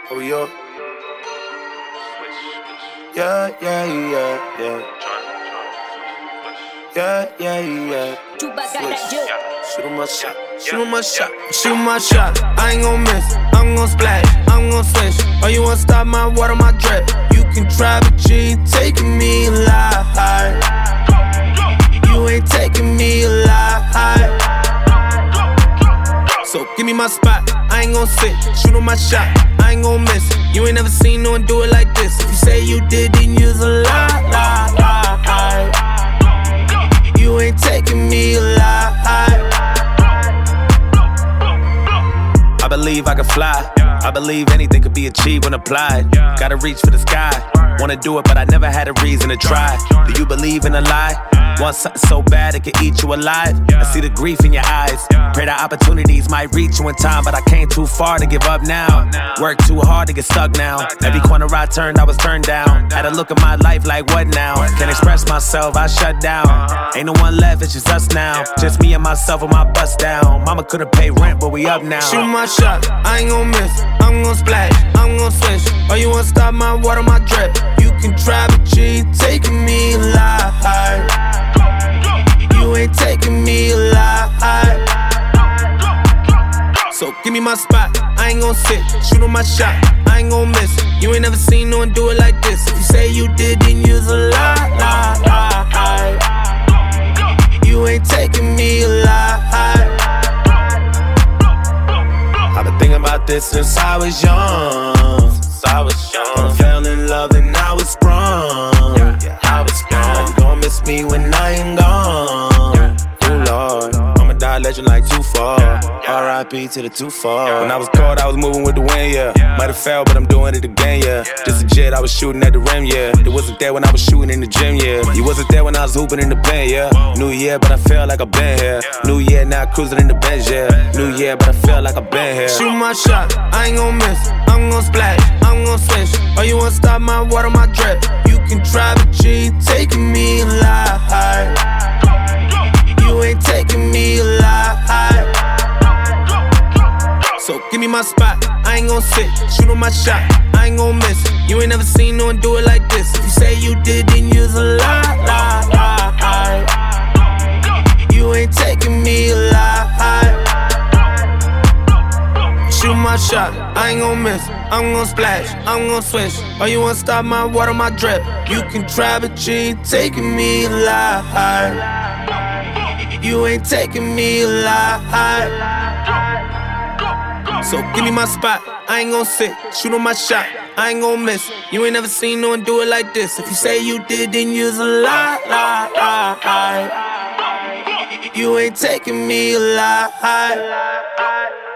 Oh, yeah. Yeah, yeah, yeah, yeah. Yeah, yeah, yeah. Shoot 'em my shot, shoot 'em my shot, shoot my shot. I ain't gon' miss, I'm gon' splash, I'm gon' swish. Oh, you wanna stop my water, my drip? You can try, but you ain't taking me alive. You ain't taking me alive. So give me my spot, I ain't gon' sit, shoot on my shot, I ain't gon' miss. You ain't never seen no one do it like this. If you say you did, then you's a lie, lie, lie. You ain't taking me alive. I believe I can fly. I believe anything could be achieved when applied. Gotta reach for the sky. Wanna do it, but I never had a reason to try. Do you believe in a lie? Want something so bad it could eat you alive? I see the grief in your eyes. Pray the opportunities might reach you in time, but I came too far to give up now. Worked too hard to get stuck now. Every corner I turned, I was turned down. Had a look at my life like what now? Can't express myself, I shut down. Ain't no one left, it's just us now. Just me and myself with my bust down. Mama couldn't pay rent, but we up now. Shoot my shot, I ain't gon' miss. I'm gon' splash, I'm gon' swish. Oh, you wanna stop my water, my drip? You can try, but you ain't taking me alive. You ain't taking me alive. So give me my spot, I ain't gon' sit, shoot on my shot, I ain't gon' miss. You ain't never seen no one do it like this. If you say you did, then you's a lie, lie, lie. You ain't taking me alive. I've been thinking about this since I was young. I fell in love and I was sprung. I was sprung. You gon' miss me when I ain't gone. Oh Lord, I'ma die legend like too far. R.I.P. to the too far. When I was caught, I was moving with the wind, yeah. Might have failed, but I'm doing it again, yeah. Just a jet, I was shooting at the rim, yeah. It wasn't there when I was shooting in the gym, yeah. You wasn't there when I was hooping in the pen, yeah. New year, but I feel like I've been here. New year, now cruising in the Benz, yeah. New year, but I feel like I've been here. Shoot my shot, I ain't gon' miss. I'm gon' splash, I'm gon' swish. Oh, you wanna stop my water, my drip? You can try, but you ain't taking me alive. You ain't taking me alive. So give me my spot, I ain't gon' sit, shoot on my shot, I ain't gon' miss. You ain't never seen no one do it like this. If you say you did, then you's a lie, lie, lie. You ain't taking me alive. Shoot my shot, I ain't gon' miss. I'm gon' splash, I'm gon' swish. Oh, you wanna stop my water, my drip? You can try, but you ain't taking me alive. You ain't taking me alive. So give me my spot, I ain't gon' sit, shoot on my shot, I ain't gon' miss. You ain't never seen no one do it like this. If you say you did, then you's a lie, lie, lie. You ain't taking me alive.